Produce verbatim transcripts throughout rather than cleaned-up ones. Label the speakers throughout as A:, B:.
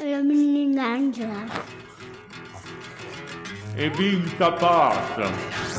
A: le mini-ninja.
B: Et bim, ça passe.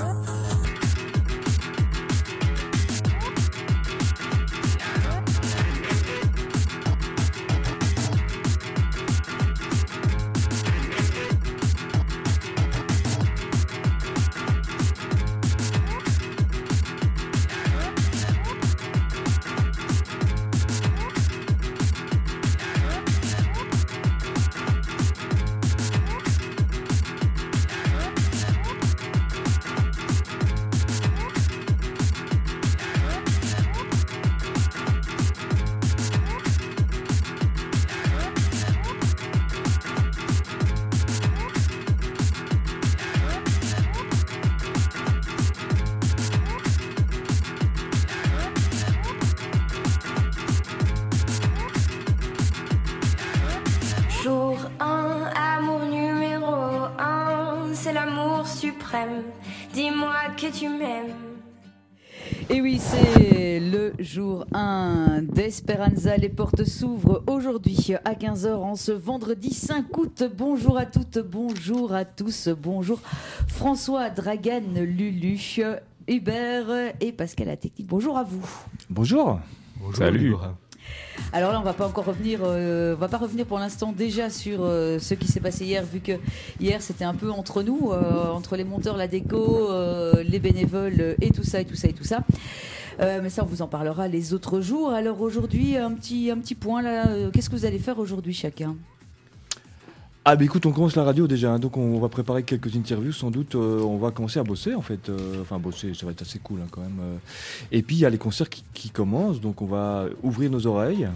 C: Dis-moi que tu m'aimes.
D: Et oui, c'est le jour un d'Esperanza. Les portes s'ouvrent aujourd'hui à quinze heures en ce vendredi cinq août. Bonjour à toutes, bonjour à tous, bonjour François, Dragan, Lulu, Hubert et Pascal à technique. Bonjour à vous.
E: Bonjour.
F: Bonjour.
E: Salut.
D: Alors là, on va pas encore revenir, euh, on va pas revenir pour l'instant déjà sur euh, ce qui s'est passé hier, vu que hier c'était un peu entre nous, euh, entre les monteurs, la déco, euh, les bénévoles et tout ça et tout ça et tout ça. Euh, mais ça, on vous en parlera les autres jours. Alors aujourd'hui, un petit, un petit point là. Euh, qu'est-ce que vous allez faire aujourd'hui chacun ?
E: Ah bah écoute, on commence la radio déjà, hein, donc on va préparer quelques interviews, sans doute euh, on va commencer à bosser en fait, euh, enfin bosser, ça va être assez cool hein, quand même. Euh. Et puis il y a les concerts qui, qui commencent, donc on va ouvrir nos oreilles.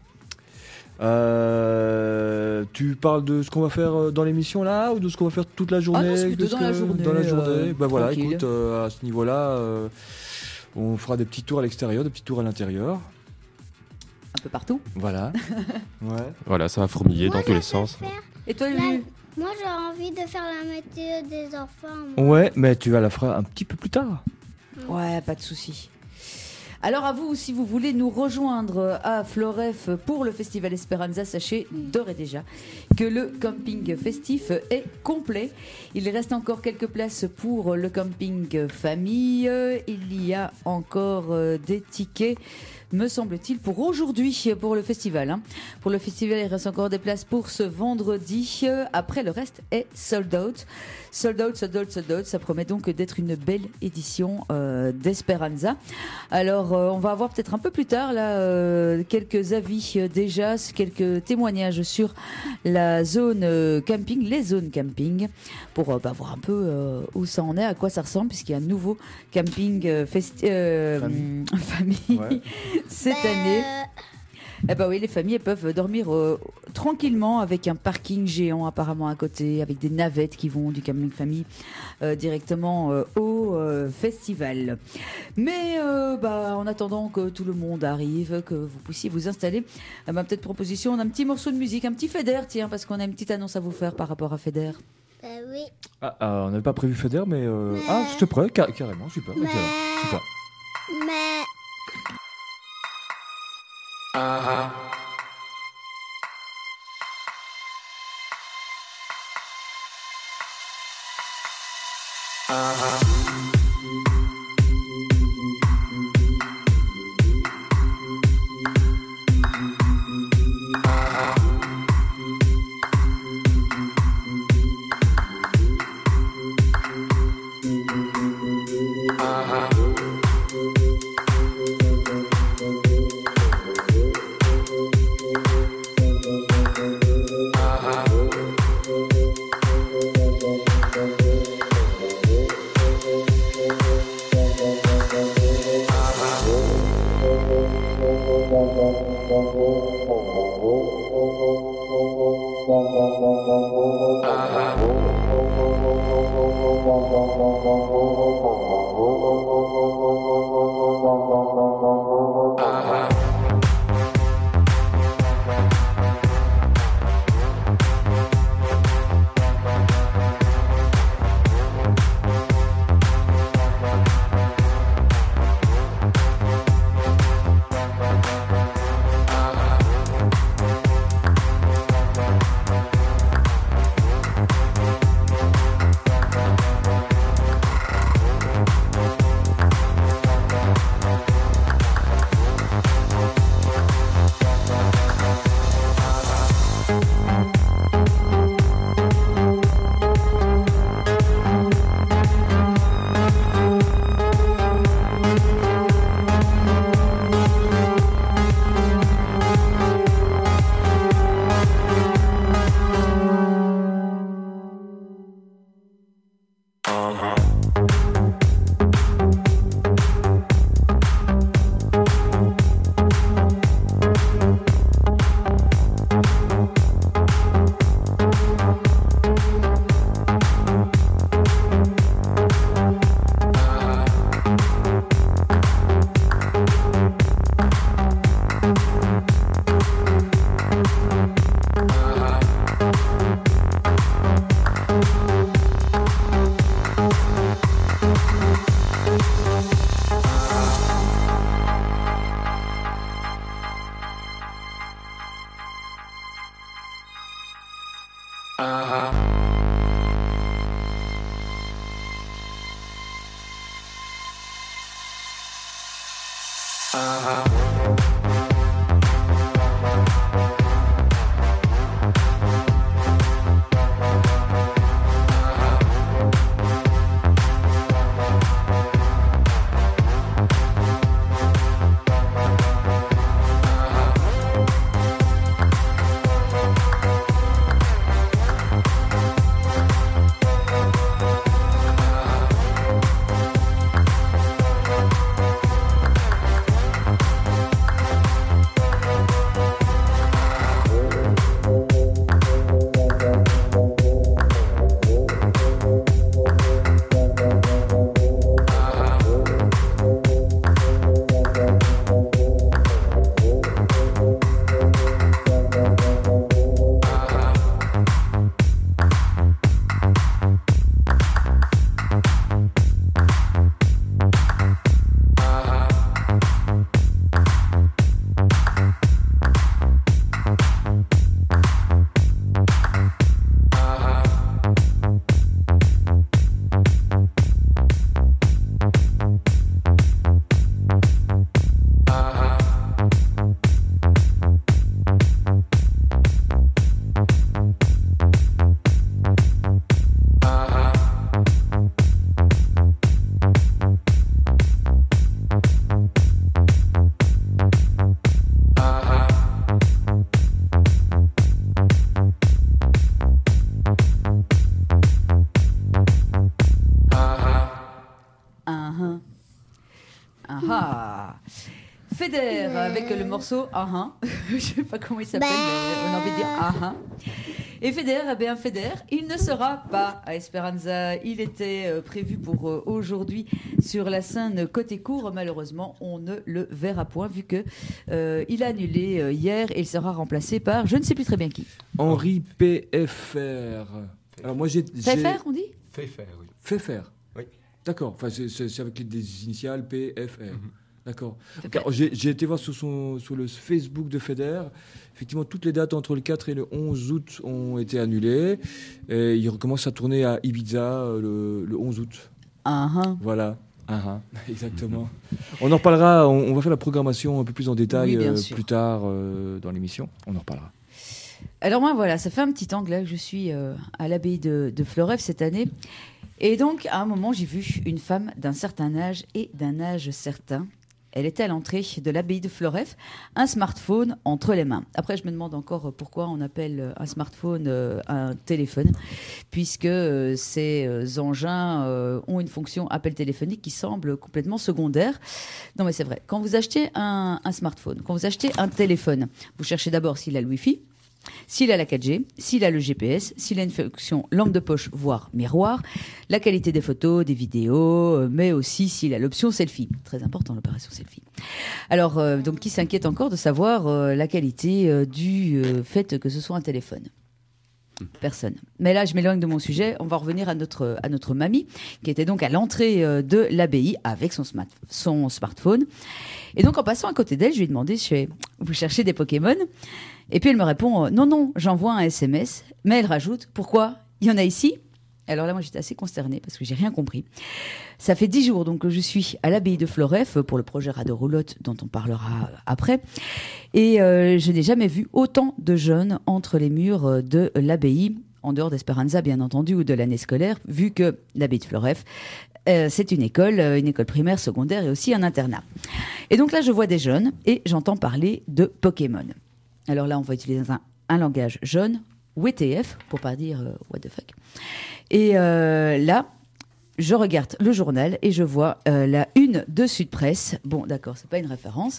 E: Euh, tu parles de ce qu'on va faire dans l'émission là, ou de ce qu'on va faire toute la journée ?
D: Ah non, c'est plutôt
E: de ce
D: dans la
E: que-
D: journée,
E: Dans la journée,
D: euh,
E: bah voilà,
D: tranquille.
E: écoute, euh, à ce niveau-là, euh, on fera des petits tours à l'extérieur, des petits tours à l'intérieur.
D: Un peu partout.
E: Voilà. Ouais.
F: Voilà, ça va fourmiller
A: Moi,
F: dans tous
A: je
F: les
A: peux
F: sens.
A: faire
D: Et toi,
A: la-
D: Lulu ?
A: Moi, j'aurais envie de faire la météo des enfants. moi.
E: Ouais, mais tu vas la faire un petit peu plus tard.
D: Ouais, pas de souci. Alors à vous, si vous voulez nous rejoindre à Floref pour le festival Esperanza, sachez d'ores et déjà que le camping festif est complet. Il reste encore quelques places pour le camping famille. Il y a encore euh, des tickets, me semble-t-il, pour aujourd'hui, pour le festival. hein. Pour le festival, il reste encore des places pour ce vendredi. Après, le reste est sold out. Sold out, sold out, sold out. Ça promet donc d'être une belle édition euh, d'Esperanza. Alors, euh, on va avoir peut-être un peu plus tard là euh, quelques avis euh, déjà, quelques témoignages sur la zone euh, camping, les zones camping, pour euh, bah, voir un peu euh, où ça en est, à quoi ça ressemble, puisqu'il y a un nouveau camping euh, festi- euh,
E: Famille.
D: famille
E: Ouais.
D: cette
A: Ben,
D: année.
A: euh,
D: Eh ben oui, les familles elles peuvent dormir euh, tranquillement avec un parking géant apparemment à côté, avec des navettes qui vont du camping famille euh, directement euh, au euh, festival. Mais euh, bah, en attendant que tout le monde arrive, que vous puissiez vous installer, eh ben, peut-être proposition d'un petit morceau de musique, un petit Feder, tiens, parce qu'on a une petite annonce à vous faire par rapport à Feder.
A: ben oui.
E: Ah, ah, on n'avait pas prévu Feder, mais euh... ah, je te prends, car- carrément, super,
A: Mais-
E: excellent, super.
A: Mais
G: Ah
D: Feder avec le morceau Ah ah. Je sais pas comment il s'appelle, mais on a envie de dire Ah ah. Et Feder, eh bien Feder, il ne sera pas à Esperanza. Il était euh, prévu pour euh, aujourd'hui sur la scène côté court. Malheureusement, on ne le verra point vu que euh, il a annulé euh, hier et il sera remplacé par je ne sais plus très bien qui.
E: Henri P F R. Alors moi j'ai.
D: Pfeffer, on dit
F: Pfeffer, oui.
E: Pfeffer.
F: Oui.
E: D'accord. Enfin, c'est, c'est, c'est avec les des initiales P F R. Mm-hmm. D'accord.
D: Pfeffer.
E: J'ai, j'ai été voir sur, son, sur le Facebook de Feder. Effectivement, toutes les dates entre le quatre et le onze août ont été annulées. Et il recommence à tourner à Ibiza le, le onze août.
D: Ah ah.
E: Voilà. Ah ah. Exactement. On en reparlera. On, on va faire la programmation un peu plus en détail
D: Oui,
E: euh,
D: sûr.
E: plus tard euh, dans l'émission. On en reparlera.
D: Alors moi, voilà, ça fait un petit temps que là que je suis euh, à l'abbaye de, de Floreffe cette année. Et donc, à un moment, j'ai vu une femme d'un certain âge et d'un âge certain. Elle était à l'entrée de l'abbaye de Floreffe, un smartphone entre les mains. Après, je me demande encore pourquoi on appelle un smartphone euh, un téléphone, puisque euh, ces euh, engins euh, ont une fonction appel téléphonique qui semble complètement secondaire. Non, mais c'est vrai. Quand vous achetez un, un smartphone, quand vous achetez un téléphone, vous cherchez d'abord s'il a le Wi-Fi, s'il a la quatre G, s'il a le G P S, s'il a une fonction lampe de poche, voire miroir, la qualité des photos, des vidéos, mais aussi s'il a l'option selfie. Très important, l'opération selfie. Alors, euh, donc, qui s'inquiète encore de savoir euh, la qualité euh, du euh, fait que ce soit un téléphone ? Personne. Mais là, je m'éloigne de mon sujet. On va revenir à notre, à notre mamie, qui était donc à l'entrée euh, de l'abbaye avec son, smart, son smartphone. Et donc, en passant à côté d'elle, je lui ai demandé, je fais, vous cherchez des Pokémon ? Et puis elle me répond, euh, non, non, j'envoie un S M S. Mais elle rajoute, pourquoi ? Il y en a ici ? Alors là, moi, j'étais assez consternée parce que j'ai rien compris. Ça fait dix jours donc que je suis à l'abbaye de Floreffe pour le projet Radio Roulotte dont on parlera après. Et euh, je n'ai jamais vu autant de jeunes entre les murs de l'abbaye, en dehors d'Esperanza, bien entendu, ou de l'année scolaire, vu que l'abbaye de Floreffe, euh, c'est une école, une école primaire, secondaire et aussi un internat. Et donc là, je vois des jeunes et j'entends parler de Pokémon. Alors là, on va utiliser un, un langage jeune, W T F, pour pas dire euh, what the fuck. Et euh, là, je regarde le journal et je vois euh, la une de Sud Presse. Bon, d'accord, c'est pas une référence.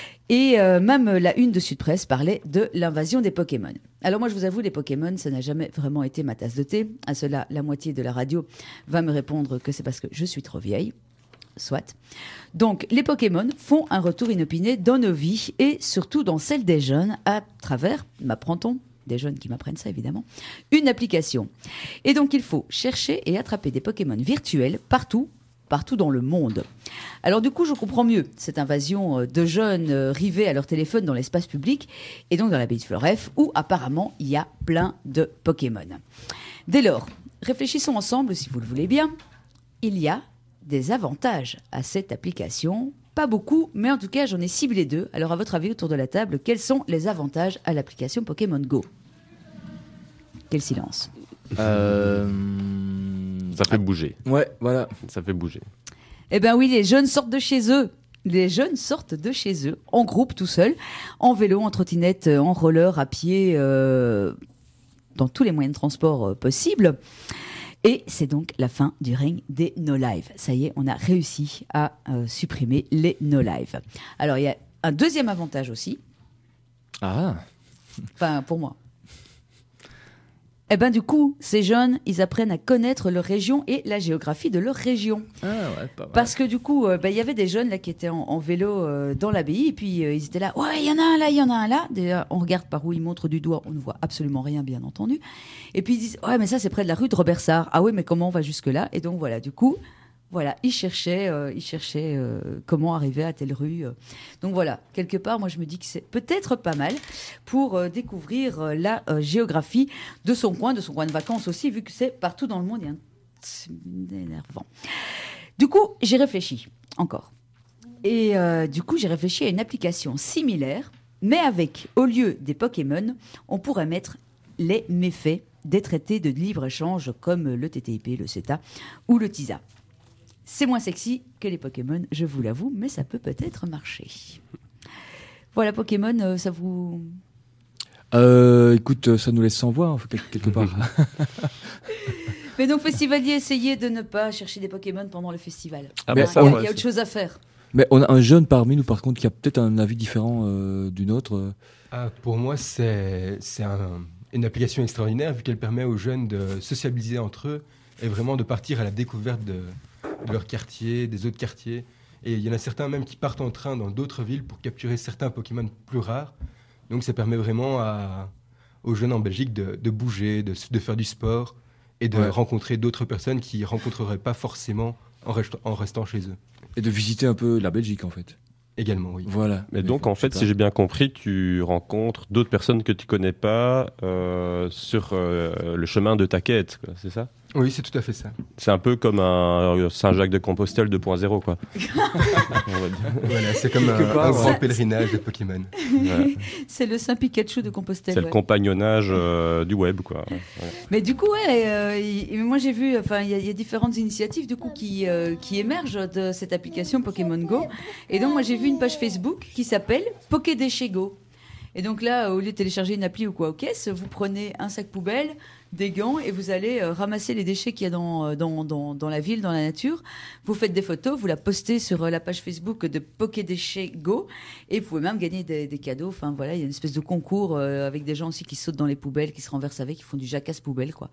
D: Et euh, même la une de Sud Presse parlait de l'invasion des Pokémon. Alors moi, je vous avoue, les Pokémon, ça n'a jamais vraiment été ma tasse de thé. À cela, la moitié de la radio va me répondre que c'est parce que je suis trop vieille. Soit. Donc, les Pokémon font un retour inopiné dans nos vies et surtout dans celle des jeunes à travers, m'apprend-on, des jeunes qui m'apprennent ça évidemment, une application. Et donc, il faut chercher et attraper des Pokémon virtuels partout, partout dans le monde. Alors du coup, je comprends mieux cette invasion de jeunes rivés à leur téléphone dans l'espace public et donc dans l'abbaye de Floreffe où apparemment il y a plein de Pokémon. Dès lors, réfléchissons ensemble si vous le voulez bien. Il y a des avantages à cette application. Pas beaucoup, mais en tout cas, j'en ai ciblé deux. Alors, à votre avis, autour de la table, quels sont les avantages à l'application Pokémon Go ? Quel silence.
E: Euh...
F: Ça fait bouger.
E: Ouais, voilà.
F: Ça fait bouger.
D: Eh bien oui, les jeunes sortent de chez eux. Les jeunes sortent de chez eux, en groupe, tout seuls, en vélo, en trottinette, en roller, à pied, euh, dans tous les moyens de transport euh, possibles. Et c'est donc la fin du règne des no-live. Ça y est, on a réussi à euh, supprimer les no-live. Alors, il y a un deuxième avantage aussi.
E: Ah.
D: Enfin, pour moi. Eh bien, du coup, ces jeunes, ils apprennent à connaître leur région et la géographie de leur région.
E: Ah ouais, pas mal.
D: Parce que du coup, il euh, bah, y avait des jeunes là, qui étaient en, en vélo euh, dans l'abbaye, et puis euh, ils étaient là, ouais, il y en a un là, il y en a un là. Déjà, on regarde par où ils montrent du doigt, on ne voit absolument rien, bien entendu. Et puis ils disent, ouais, mais ça, c'est près de la rue de Robert Sarre. Ah oui, mais comment on va jusque-là ? Et donc voilà, du coup, voilà, ils cherchaient, euh, ils cherchaient euh, comment arriver à telle rue. euh. Donc voilà, quelque part, moi, je me dis que c'est peut-être pas mal pour euh, découvrir euh, la euh, géographie de son coin, de son coin de vacances aussi, vu que c'est partout dans le monde. Il y a un... C'est énervant. Du coup, j'ai réfléchi, encore. Et euh, du coup, j'ai réfléchi à une application similaire, mais avec, au lieu des Pokémon, on pourrait mettre les méfaits des traités de libre-échange comme le T T I P, le CETA ou le TISA. C'est moins sexy que les Pokémon, je vous l'avoue, mais ça peut peut-être marcher. Voilà, Pokémon, euh, ça vous...
E: Euh, écoute, ça nous laisse sans voix, hein, quelque part.
D: Mais donc, festivalier, essayez de ne pas chercher des Pokémon pendant le festival.
F: Ah
E: bah,
D: il
E: ça,
D: y a,
F: ouais,
D: il y a autre chose à faire.
E: Mais on a un jeune parmi nous, par contre, qui a peut-être un avis différent euh, du nôtre.
G: Ah, pour moi, c'est, c'est un, une application extraordinaire vu qu'elle permet aux jeunes de sociabiliser entre eux et vraiment de partir à la découverte de, de leur quartier, des autres quartiers. Et il y en a certains même qui partent en train dans d'autres villes pour capturer certains Pokémon plus rares. Donc ça permet vraiment à, aux jeunes en Belgique de, de bouger, de, de faire du sport et de
E: Ouais.
G: rencontrer d'autres personnes qu'ils ne rencontreraient pas forcément en, rest, en restant chez eux.
E: Et de visiter un peu la Belgique, en fait.
G: Également, oui.
E: Voilà.
F: Mais donc, en fait,
E: super.
F: si j'ai bien compris, tu rencontres d'autres personnes que tu connais pas euh, sur euh, le chemin de ta quête, quoi, c'est ça ?
G: Oui, c'est tout à fait ça.
F: C'est un peu comme un Saint-Jacques-de-Compostelle deux point zéro, quoi. On va dire.
G: Voilà, c'est comme
E: Quelque
G: un,
E: part,
G: un
E: ouais.
G: grand pèlerinage de Pokémon.
F: Voilà.
D: C'est le Saint-Pikachu de Compostelle.
F: C'est
D: ouais.
F: le compagnonnage euh, du web, quoi. Ouais.
D: Mais du coup, ouais, euh, y- moi j'ai vu, enfin, il y, a- il y a différentes initiatives du coup qui, euh, qui émergent de cette application Pokémon Go. Et donc, moi j'ai vu une page Facebook qui s'appelle Pokédéchet Go. Et donc là, au lieu de télécharger une appli ou quoi aux caisses, vous prenez un sac poubelle, des gants et vous allez euh, ramasser les déchets qu'il y a dans, euh, dans, dans, dans la ville, dans la nature. Vous faites des photos, vous la postez sur euh, la page Facebook de Pokédéchet Go et vous pouvez même gagner des, des cadeaux. Enfin voilà, il y a une espèce de concours euh, avec des gens aussi qui sautent dans les poubelles, qui se renversent avec, qui font du jacasse poubelle, quoi.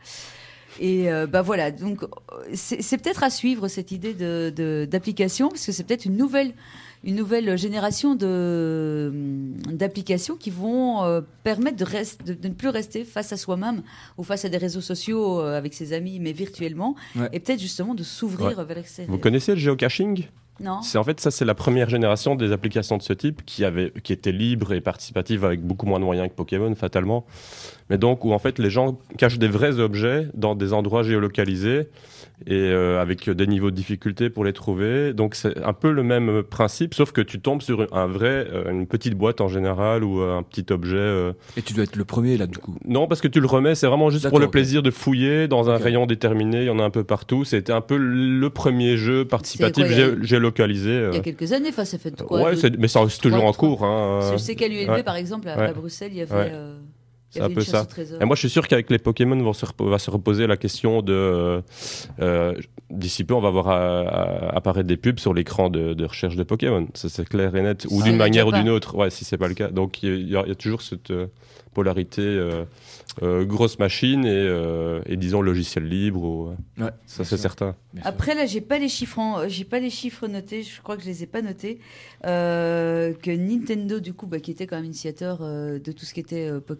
D: Et euh, bah voilà, donc euh, c'est, c'est peut-être à suivre cette idée de, de, d'application, parce que c'est peut-être une nouvelle, une nouvelle génération de, d'applications qui vont euh, permettre de, rest, de, de ne plus rester face à soi-même ou face à des réseaux sociaux euh, avec ses amis, mais virtuellement,
E: Ouais.
D: et peut-être justement de s'ouvrir
F: Ouais.
D: vers l'extérieur.
F: Vous connaissez le géocaching ?
D: Non.
F: C'est en fait ça, c'est la première génération des applications de ce type qui avait, qui était libre et participative avec beaucoup moins de moyens que Pokémon fatalement, mais donc où en fait les gens cachent des vrais objets dans des endroits géolocalisés et euh, avec des niveaux de difficulté pour les trouver. Donc c'est un peu le même principe, sauf que tu tombes sur un vrai, euh, une petite boîte en général ou euh, un petit objet. euh.
E: Et tu dois être le premier, là, du coup.
F: Non, parce que tu le remets, c'est vraiment juste pour
E: D'accord,
F: le
E: ok.
F: plaisir de fouiller dans un
E: Ok.
F: rayon déterminé. Il y en a un peu partout. C'était un peu le premier jeu participatif
D: C'est quoi, il y a-
F: gé- géolocalisé. euh.
D: Il y a quelques années, enfin, ça fait quoi
F: Ouais,
D: de-
F: c'est- mais ça reste toujours en
D: trois-
F: cours. Hein.
D: Parce que je sais qu'à l'U L B,
F: Ouais.
D: par exemple, à,
F: Ouais.
D: à Bruxelles, il y avait,
F: Ouais.
D: euh, il
F: C'est
D: y
F: un
D: avait
F: peu
D: une chasse
F: ça.
D: au trésor.
F: Et moi, je suis sûr qu'avec les Pokémon, vont se repo- va se reposer la question de. euh, euh, D'ici peu, on va voir à- à- apparaître des pubs sur l'écran de, de recherche de Pokémon. Ça, c'est clair et net. Ou
D: Ça,
F: d'une
D: il y a
F: manière ou
D: déjà
F: d'une
D: pas.
F: autre. Ouais, si c'est pas le cas. Donc, il y, a- il y a toujours cette euh, polarité euh, euh, grosse machine et, euh, et disons logiciel libre. Ou,
E: Ouais,
F: ça,
E: bien
F: c'est
E: sûr.
F: certain.
E: Bien sûr.
D: Après, là, j'ai pas les chiffres, en- j'ai pas les chiffres notés. Je crois que je les ai pas notés. Euh, que Nintendo, du coup, bah, qui était quand même initiateur euh, de tout ce qui était euh, Pokémon sur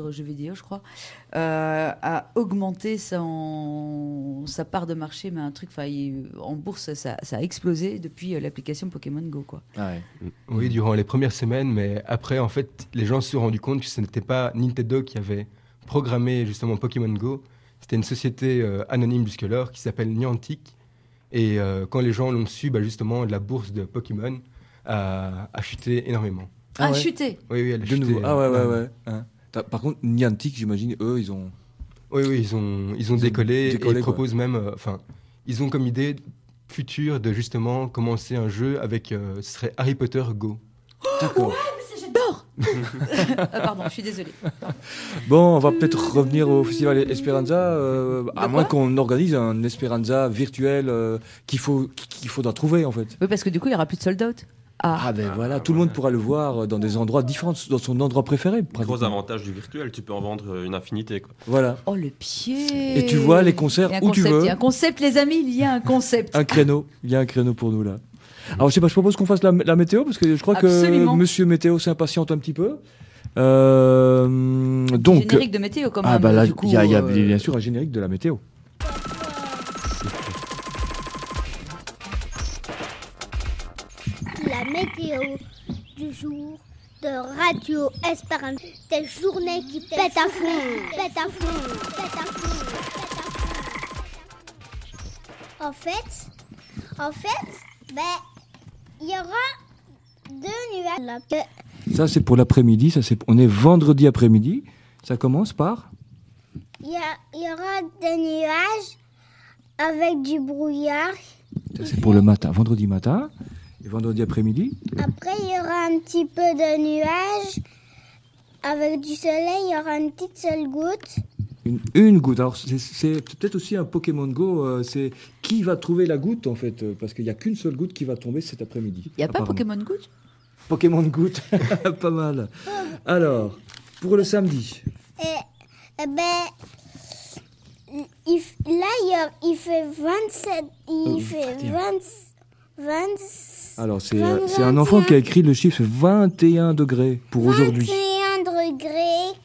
D: livres jeux vidéo, je crois, euh, a augmenté son, sa part de marché, mais un truc, enfin, en bourse, ça, ça a explosé depuis euh, l'application Pokémon Go, quoi.
E: Ah ouais.
G: Oui, durant les premières semaines, mais après, en fait, les gens se sont rendus compte que ce n'était pas Nintendo qui avait programmé justement Pokémon Go. C'était une société euh, anonyme jusque-là qui s'appelle Niantic. Et euh, quand les gens l'ont su, bah, justement, la bourse de Pokémon a, a chuté énormément.
D: Ah,
E: Ah ouais.
D: chuté.
G: Oui, oui, elle a
E: De
G: chuté.
E: nouveau. Ah ouais, ouais,
G: euh,
E: ouais. Hein. T'as- Par contre, Niantic, j'imagine, eux, ils ont.
G: Oui, oui, ils ont, ils ont
E: Ils ont
G: décollé,
E: décollé,
G: et ils
E: quoi.
G: proposent même, euh, enfin, ils ont comme idée future de justement commencer un jeu avec, euh, ce serait Harry Potter Go.
E: D'accord.
D: J'adore. Ah, pardon, je suis désolée.
E: Bon, on va peut-être revenir au festival Esperanza, euh, à
D: quoi
E: moins qu'on organise un Esperanza virtuel euh, qu'il faut, qu'il faudra trouver en fait.
D: Oui, parce que du coup, il n'y aura plus de sold out. Ah,
E: Ah ben voilà, tout le monde pourra le voir dans des endroits différents, dans son endroit préféré.
F: Gros
E: pratiquement.
F: avantage du virtuel, tu peux en vendre une infinité. Quoi.
E: Voilà,
D: oh le pied.
E: Et tu vois les concerts
D: Il y a un
E: où tu
D: concept,
E: veux.
D: Il y a un concept, les amis, il y a un concept.
E: un créneau, il y a un créneau pour nous là. Alors je sais pas, je propose qu'on fasse la, la météo parce que je crois
D: Absolument.
E: que Monsieur Météo s'impatiente un petit peu. Euh, donc,
D: Générique de météo, quand même.
E: ah bah là,
D: du coup,
E: il y a, il y a
D: euh,
E: bien sûr un générique de la météo.
A: La météo du jour de Radio Espérance. Des journées qui pètent à fond, pètent à fond, pètent à fond, pètent à fond. En fait, en fait, ben, il y aura deux nuages. là.
E: Ça c'est pour l'après-midi, ça c'est, on est vendredi après-midi. Ça commence par.
A: Il y, a- il y aura des nuages avec du brouillard.
E: Ça c'est pour le matin, vendredi matin. Et vendredi après-midi.
A: Après, il y aura un petit peu de nuages. Avec du soleil, il y aura une petite seule goutte.
E: Une, une goutte. Alors, c'est, c'est peut-être aussi un Pokémon Go. euh, c'est qui va trouver la goutte, en fait, euh, parce qu'il n'y a qu'une seule goutte qui va tomber cet après-midi.
D: Il n'y a pas
E: apparemment.
D: Pokémon Go?
E: Pokémon goutte. Pas mal. Alors, pour le samedi.
A: Et, eh ben, il f- là, il, y a- il fait vingt-sept. Il
E: Euh,
A: fait
E: vingt et un.
A: vingt, vingt,
E: Alors, c'est,
A: vingt,
E: c'est un enfant
A: vingt et
E: qui a écrit le chiffre vingt et un degrés pour aujourd'hui.
A: vingt et un degrés.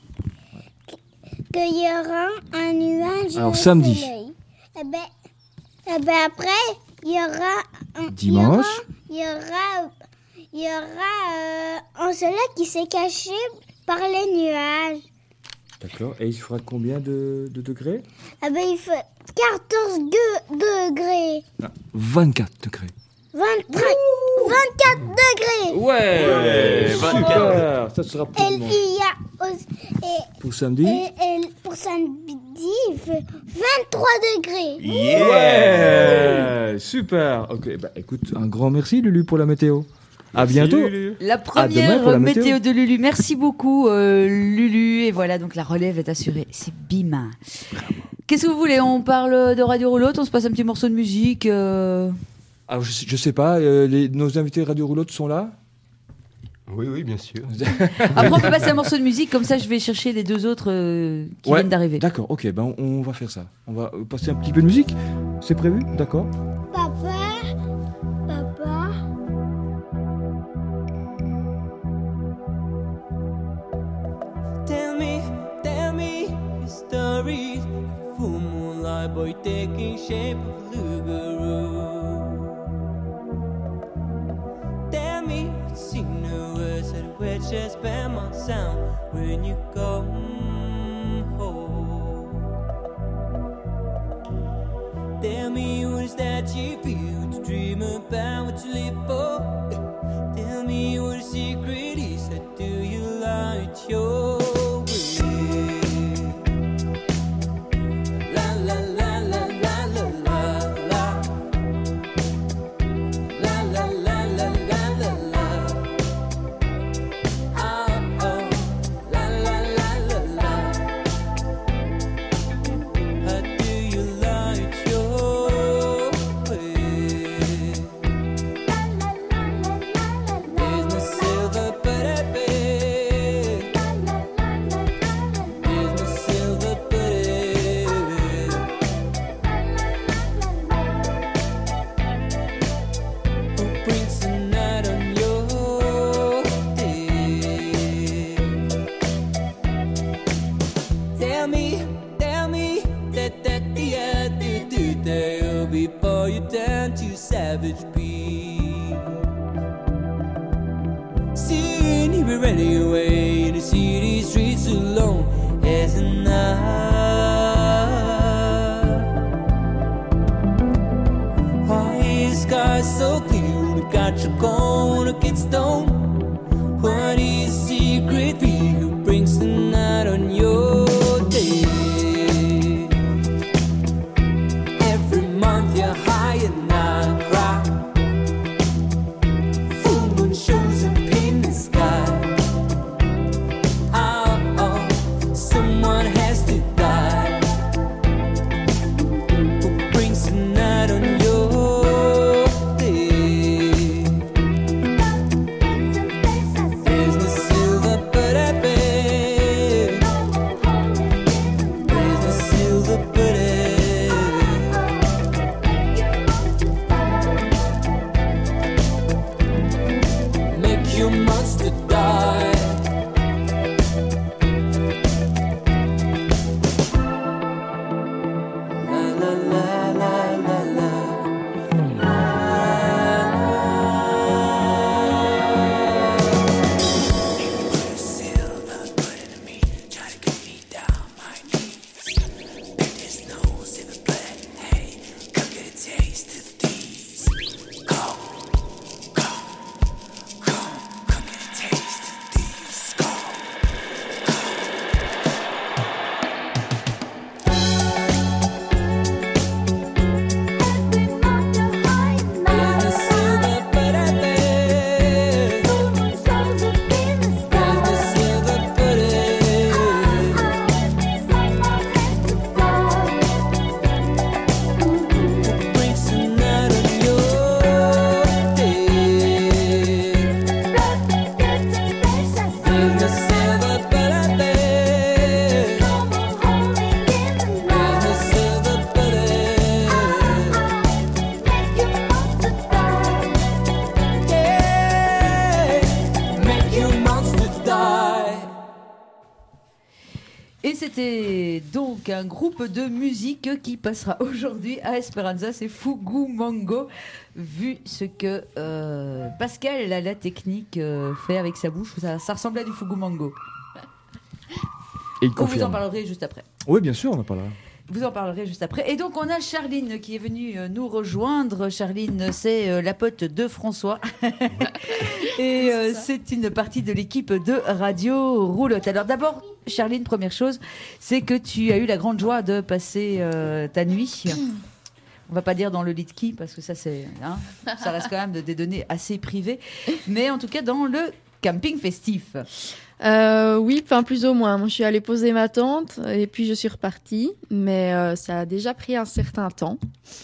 A: Qu'il y aura un nuage.
E: Alors,
A: et un
E: samedi.
A: soleil. Eh ben, eh ben, après, il y aura. un-
E: Dimanche.
A: Il y aura. Il y aura euh, un soleil qui s'est caché par les nuages.
E: D'accord. Et il fera combien de, de degrés?
A: Eh ben, il fait quatorze de- degrés.
E: vingt-quatre degrés.
A: vingt-trois, vingt-quatre degrés.
E: Ouais,
F: vingt-quatre.
E: super. Ça sera pour
A: Et
E: dimanche.
A: il y a aussi- et,
E: Pour samedi.
A: et, et pour samedi, il fait vingt-trois degrés.
E: Ouais, super. Ok, bah écoute, un grand merci Lulu pour la météo. À bientôt.
D: La
E: demain
D: première
E: pour la
D: météo.
E: météo.
D: de Lulu. Merci beaucoup, euh, Lulu. Et voilà, donc la relève est assurée. C'est bim. Qu'est-ce que vous voulez? On parle de Radio Roulotte, on se passe un petit morceau de musique. euh,
E: Alors je, sais- je sais pas, euh, les- nos invités Radio Roulotte sont là.
G: Oui, oui, bien sûr.
D: Après, on peut passer un morceau de musique, comme ça je vais chercher les deux autres euh, qui
E: Ouais,
D: viennent d'arriver.
E: D'accord, ok, ben on, on va faire ça. On va euh, passer un petit peu de musique. C'est prévu, d'accord.
A: Papa, papa,
H: Tell me, tell me your stories. Full moonlight boy taking shape of Lugaroo. Tell me what's in the words at which I spend my sound when you go home. Tell me what is that you feel to dream about what you live for. Tell me what a secret is that do you like your way? La la la la la la la la. La la la la la la la. Oh oh. La la la la anyway in the city streets alone as a night. Why is sky so clear? We got you gonna get stoned. What is secret fear who brings the night on your day? Every month you're high and I cry. Full moon shows up in the sky. Oh, oh, someone has to die. Who brings the night on your day? There's no silver bullet, babe. There's no silver bullet. Make your monster die. La la la la la la. Silver bullet in me, try to cut me down my knees. But there's no silver bullet. Hey, come get a taste of these. Go, go, go, come get a taste of these. Go, there's no silver bullet, babe. There's no silver bullet. Brings the night on your day. There's no silver bullet, babe. There's no silver bullet. Yeah, make your monster die.
D: Et c'était donc un groupe de musique qui passera aujourd'hui à Esperanza, c'est Fugu Mango, vu ce que euh, Pascal a la technique euh, fait avec sa bouche, ça, ça ressemble à du Fugu Mango.
E: Et il
D: On vous en
E: confirme.
D: parlerai juste après.
E: Oui, bien sûr, on en parlera.
D: Vous en parlerez juste après. Et donc, on a Charline qui est venue euh, nous rejoindre. Charline, c'est euh, la pote de François. Et euh, c'est une partie de l'équipe de Radio Roulotte. Alors d'abord, Charline, première chose, c'est que tu as eu la grande joie de passer euh, ta nuit. On va pas dire dans le lit de qui, parce que ça, c'est, hein, ça reste quand même de- des données assez privées. Mais en tout cas, dans le camping festif.
I: Euh, oui, enfin plus ou moins. Moi, je suis allée poser ma tente et puis je suis repartie, mais euh, ça a déjà pris un certain temps.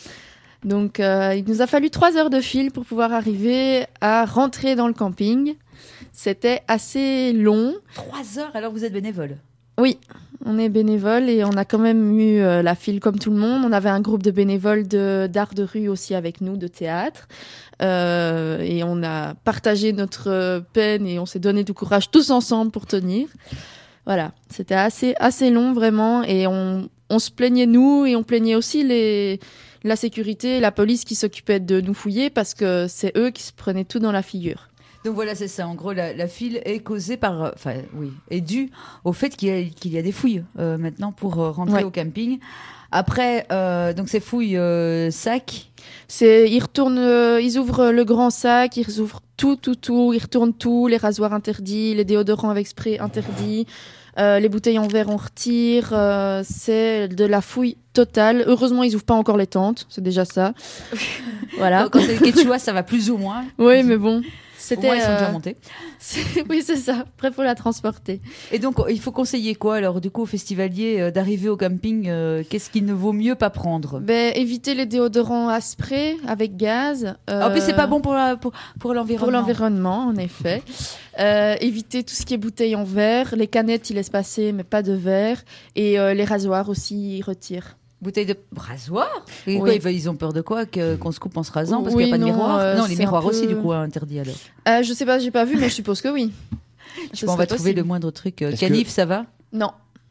I: Donc, euh, il nous a fallu trois heures de fil pour pouvoir arriver à rentrer dans le camping. C'était assez long.
D: Trois heures, alors vous êtes bénévole.
I: Oui, on est bénévole et on a quand même eu euh, la file comme tout le monde. On avait un groupe de bénévoles de, d'art de rue aussi avec nous, de théâtre. Euh, et on a partagé notre euh, peine et on s'est donné du courage tous ensemble pour tenir. Voilà, c'était assez, assez long vraiment et on, on se plaignait nous et on plaignait aussi les, la sécurité, la police qui s'occupait de nous fouiller parce que c'est eux qui se prenaient tout dans la figure.
D: Donc voilà, c'est ça. En gros, la, la file est causée par, euh, enfin oui, est due au fait qu'il y a, qu'il y a des fouilles euh, maintenant pour euh, rentrer
I: Ouais.
D: au camping. Après, euh, donc ces fouilles euh, sac.
I: C'est, ils retournent, euh, ils ouvrent le grand sac, ils ouvrent tout, tout, tout, ils retournent tout, les rasoirs interdits, les déodorants avec spray interdits, euh, les bouteilles en verre on retire, euh, c'est de la fouille totale. Heureusement, ils ouvrent pas encore les tentes, c'est déjà ça. Voilà.
D: Donc, quand c'est le quechua, ça va plus ou moins.
I: Oui, mais bon.
D: Au
I: C'était,
D: moins, ils sont déjà
I: euh,
D: montés.
I: c'est- oui, c'est ça. Après, faut la transporter.
D: Et donc, il faut conseiller quoi alors du coup aux festivaliers euh, d'arriver au camping euh, Qu'est-ce qu'il ne vaut mieux pas prendre
I: Ben, éviter les déodorants à spray avec gaz. euh,
D: En plus, c'est pas bon pour la, pour, pour l'environnement.
I: Pour l'environnement, en effet. Euh, éviter tout ce qui est bouteilles en verre. Les canettes, ils laissent passer, mais pas de verre. Et euh, les rasoirs aussi, ils retirent.
D: Bouteille de rasoir Et
I: Oui.
D: quoi, ils veulent- ils ont peur de quoi que, qu'on se coupe en se rasant parce
I: Oui,
D: qu'il n'y a pas de
I: non,
D: miroir
I: euh,
D: Non, les
I: c'est
D: miroirs
I: un peu-
D: aussi, du coup, interdits alors.
I: Euh, je sais pas, j'ai pas vu, mais je suppose que oui.
D: Je
I: Ce
D: pense on va
I: serait
D: trouver
I: possible.
D: le moindre truc. Euh,
E: Est-ce
D: Canif, ça va
I: Non.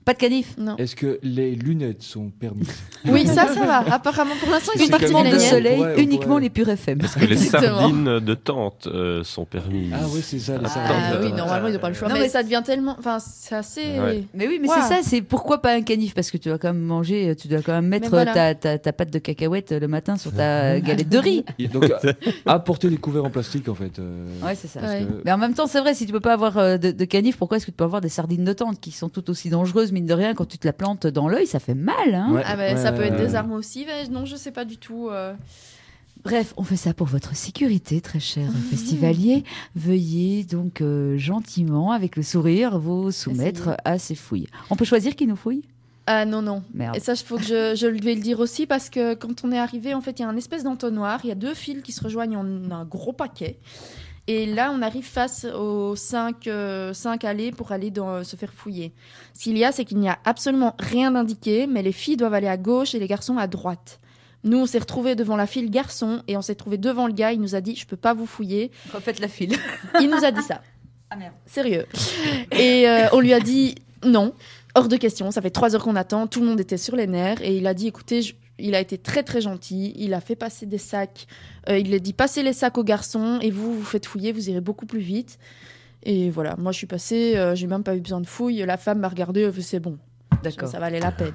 D: Pas de canif.
I: Non.
E: Est-ce que les lunettes sont permises?
I: Oui, ça, ça va. Apparemment, pour l'instant, ils sont partis
D: Uniquement
I: les
D: de
I: miennes.
D: soleil,
E: Ouais, on
D: uniquement
E: pourrait-
D: les purs F M.
F: Est-ce que les
I: Exactement.
F: sardines de tente euh, sont permises?
E: Ah oui, c'est ça, les
I: Ah,
E: sardines.
I: oui, normalement, ils n'ont pas le choix.
D: Non,
I: mais,
D: mais-
I: ça devient tellement. Enfin, c'est assez.
F: Ouais.
D: Mais oui, mais
I: Wow.
D: c'est ça, c'est pourquoi pas un canif? Parce que tu dois quand même manger, tu dois quand même mettre
I: voilà.
D: ta, ta, ta pâte de cacahuète le matin sur ta galette de riz.
E: Et donc, à- apporter les couverts en plastique, en fait. euh,
D: Ouais, c'est ça.
I: Ouais.
E: que-
D: Mais en même temps, c'est vrai, si tu peux pas avoir euh, de, de canif, pourquoi est-ce que tu peux avoir des sardines de tente qui sont tout aussi dangereuses, mine de rien, quand tu te la plantes dans l'œil, ça fait mal, hein.
E: Ouais,
I: Ah, ben
E: ouais,
I: ça peut
E: ouais,
I: être
E: ouais.
I: des armes aussi. Mais non, je sais pas du tout. euh.
D: Bref, on fait ça pour votre sécurité, très cher festivalier. Veuillez donc euh, gentiment, avec le sourire, vous soumettre
I: Essayez.
D: à ces fouilles. On peut choisir qui nous fouille?
I: Ah non, non.
D: Merde.
I: Et ça, il faut que je, je vais le dire aussi parce que quand on est arrivé, en fait, il y a un espèce d'entonnoir. Il y a deux fils qui se rejoignent en un gros paquet. Et là, on arrive face aux cinq, euh, cinq allées pour aller dans, se faire fouiller. Ce qu'il y a, c'est qu'il n'y a absolument rien d'indiqué, mais les filles doivent aller à gauche et les garçons à droite. Nous, on s'est retrouvés devant la file garçon et on s'est retrouvés devant le gars. Il nous a dit, je peux pas vous fouiller.
D: Refaites la file.
I: Il nous a dit ça.
D: Ah merde.
I: Sérieux. Et euh, on lui a dit non, hors de question. Ça fait trois heures qu'on attend. Tout le monde était sur les nerfs. Et il a dit, écoutez, je- il a été très très gentil. Il a fait passer des sacs. Euh, il a dit, passez les sacs aux garçons et vous, vous faites fouiller, vous irez beaucoup plus vite. Et voilà, moi je suis passée, euh, j'ai même pas eu besoin de fouille. La femme m'a regardée, elle fait, c'est bon.
D: D'accord.
I: Ça valait la peine.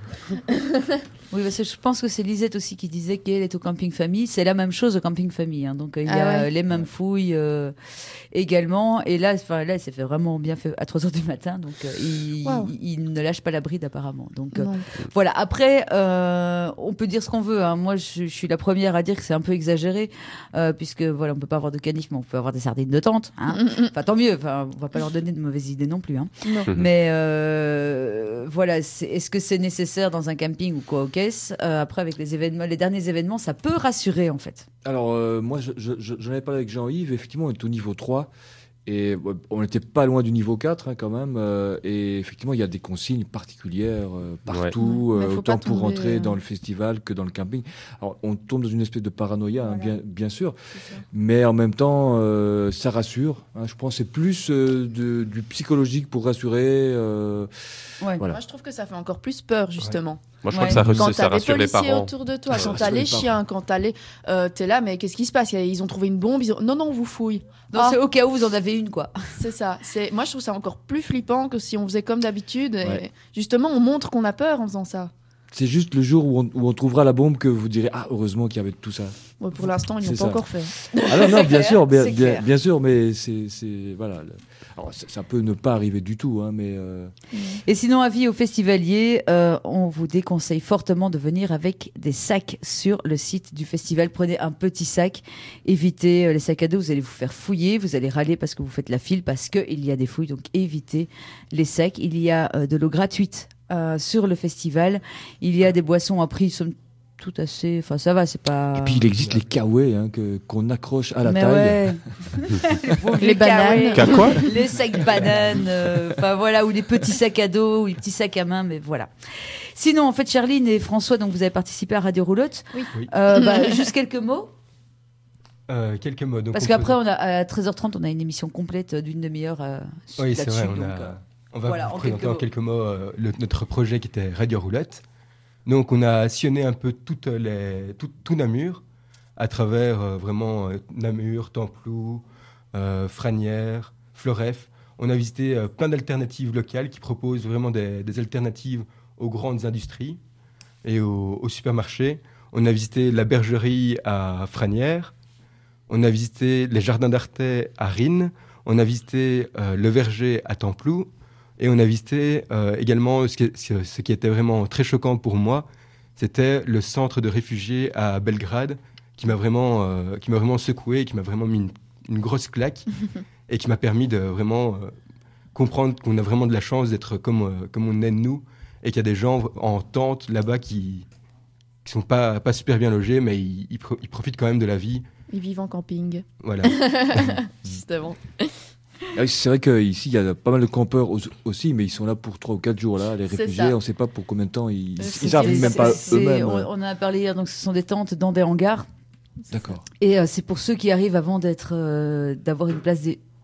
D: Oui, parce que je pense que c'est Lisette aussi qui disait qu'elle est au camping famille. C'est la même chose au camping famille. Hein. Donc, euh, il y
I: Ah
D: a
I: ouais.
D: euh, les mêmes fouilles euh, également. Et là, enfin, là, c'est fait vraiment bien fait à trois heures du matin. Donc, euh, il,
I: Wow.
D: il- il ne lâche pas la bride apparemment. Donc, euh,
I: Non.
D: voilà. Après, euh, on peut dire ce qu'on veut. Hein. Moi, je, je suis la première à dire que c'est un peu exagéré. euh, puisque, voilà, on peut pas avoir de canif, mais on peut avoir des sardines de tente. Hein.
I: Mm, mm,
D: Enfin, tant mieux. Enfin, on va pas leur donner de mauvaises idées non plus. Hein.
I: non.
D: Mais euh, voilà, c'est- est-ce que c'est nécessaire dans un camping ou quoi, ok. Euh, Après, avec les événements, les derniers événements, ça peut rassurer en fait.
E: Alors, euh, moi, je- je- je- j'en avais parlé avec Jean-Yves. Effectivement, on est au niveau trois. Et ouais, on n'était pas loin du niveau quatre, hein, quand même. euh, et effectivement, il y a des consignes particulières euh, partout,
I: Ouais. Mais
E: euh,
I: faut pas
E: autant pour
I: tomber,
E: rentrer
I: euh.
E: dans le festival que dans le camping. Alors, on tombe dans une espèce de paranoïa, hein,
I: Voilà.
E: bien, bien sûr.
I: C'est ça.
E: Mais en même temps, euh, ça rassure. hein. Je pense que c'est plus euh, de- du psychologique pour rassurer. euh,
D: Ouais.
E: Voilà.
I: Moi, je trouve que ça fait encore plus peur, justement.
F: Moi, je
D: Ouais.
F: crois que ça,
I: Quand
F: ça
I: t'as des
F: rassure les
I: policiers
F: parents.
I: autour de toi,
E: Ça
I: quand
E: rassure
I: t'as
E: les
I: les
E: parents.
I: chiens, quand t'as les... Euh, t'es là, mais qu'est-ce qui se passe? Ils ont trouvé une bombe, ils ont... Non, non, on vous fouille.
D: Donc
I: Ah.
D: c'est au cas où vous en avez une quoi.
I: C'est ça. C'est... Moi, je trouve ça encore plus flippant que si on faisait comme d'habitude. Et
E: Ouais.
I: justement, on montre qu'on a peur en faisant ça.
E: C'est juste le jour où on, où on trouvera la bombe que vous direz ah heureusement qu'il y avait tout ça.
I: Ouais, pour l'instant, ils l'ont
E: C'est
I: pas
E: ça.
I: encore fait.
E: Ah non non bien
D: clair,
E: sûr bien,
D: c'est
E: bien,
D: clair.
E: bien sûr mais c'est c'est voilà. le- Alors, ça, ça peut ne pas arriver du tout hein, mais euh,
D: Et sinon, avis aux festivaliers, euh, on vous déconseille fortement de venir avec des sacs sur le site du festival. Prenez un petit sac, évitez euh, les sacs à dos, vous allez vous faire fouiller, vous allez râler parce que vous faites la file, parce qu'il y a des fouilles, donc évitez les sacs. Il y a euh, de l'eau gratuite euh, sur le festival, il y a des boissons à prix, somme toute assez... Enfin, ça va, c'est pas...
E: et puis il existe les kawaii hein, que qu'on accroche à la
D: Mais
E: taille.
D: ouais. Les pauvres
I: Les bananes.
F: Qu'à quoi?
D: les sacs bananes, euh, enfin voilà, ou les petits sacs à dos, ou les petits sacs à main, mais voilà. Sinon, en fait, Charline et François, donc vous avez participé à Radio Roulotte.
I: Oui.
G: Oui.
D: Euh, bah, juste quelques mots,
G: Euh, quelques mots. Donc
D: parce
G: on
D: qu'après,
G: peut-
D: on a à treize heures trente, on a une émission complète d'une demi-heure. euh,
G: Oui, c'est
D: là-dessus,
G: vrai. On,
D: donc,
G: a-
D: euh,
G: on va
D: voilà,
G: vous
D: en
G: présenter
D: quelques
G: en
D: mots.
G: quelques mots euh, le- notre projet qui était Radio Roulotte. Donc, on a sillonné un peu toutes les, tout, tout Namur, à travers euh, vraiment euh, Namur, Templou, euh, Franières, Floref. On a visité euh, plein d'alternatives locales qui proposent vraiment des, des alternatives aux grandes industries et aux, aux supermarchés. On a visité la bergerie à Franières. On a visité les jardins d'Artais à Rines. On a visité euh, le verger à Templou. Et on a visité euh, également ce qui, ce, ce qui était vraiment très choquant pour moi, c'était le centre de réfugiés à Belgrade, qui m'a vraiment, euh, qui m'a vraiment secoué, qui m'a vraiment mis une, une grosse claque, et qui m'a permis de vraiment euh, comprendre qu'on a vraiment de la chance d'être comme, euh, comme on est nous, et qu'il y a des gens en tente là-bas qui qui sont pas, pas super bien logés, mais ils, ils, pro- ils profitent quand même de la vie.
I: Ils vivent en camping,
G: Voilà.
I: justement.
E: Ah oui, c'est vrai qu'ici il y a pas mal de campeurs au- aussi mais ils sont là pour trois ou quatre jours là les
I: C'est
E: réfugiés
I: ça.
E: on ne sait pas pour combien de temps ils
I: Euh,
E: ils
I: c'est-
E: n'arrivent même
D: c'est-
E: pas
D: c'est-
E: eux-mêmes.
D: On, on en a parlé hier, donc ce sont des tentes dans des hangars.
E: D'accord.
D: Et euh, c'est pour ceux qui arrivent avant d'être, euh, d'avoir une place des-